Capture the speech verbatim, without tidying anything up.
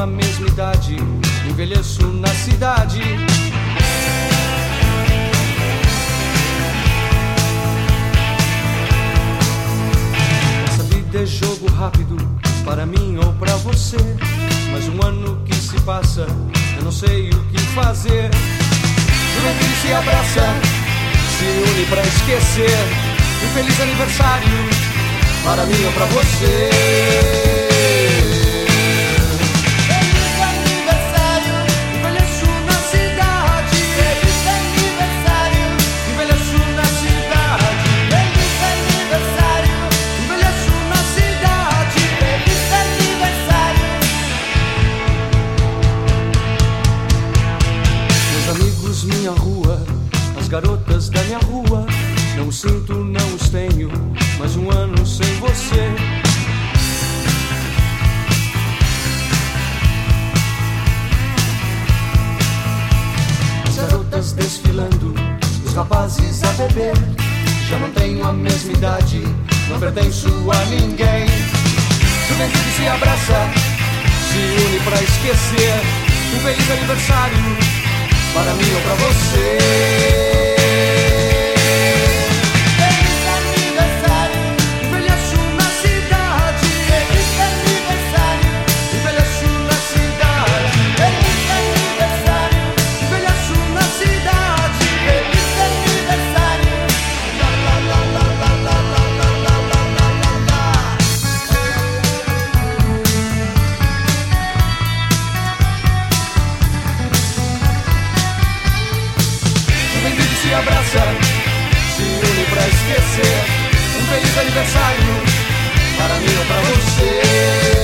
a mesma idade, envelheço na cidade. Essa vida é jogo rápido, para mim ou pra você. Mas um ano que se passa, eu não sei o que fazer. Juventude se abraça, se une pra esquecer. Um feliz aniversário, para mim ou pra você. Feliz aniversário, Envelheço na cidade. feliz aniversário, Envelheço na cidade. feliz aniversário, Envelheço na cidade. feliz aniversário. Meus amigos, minha rua, as garotas da minha rua. Não os sinto, não os tenho, mais um ano sem você. As garotas desfilando, os rapazes a beber. Já não tenho a mesma idade, não pertenço a ninguém. Juventude se abraça, se une pra esquecer. Um feliz aniversário, para mim ou pra você. Feliz aniversário, Envelheço na cidade. feliz aniversário, Envelheço na cidade. feliz aniversário, Envelheço na cidade. feliz aniversário. La la la la la la la la la la la la. Juventude se abraça, se une pra esquecer. Um feliz aniversário, para mim ou pra você.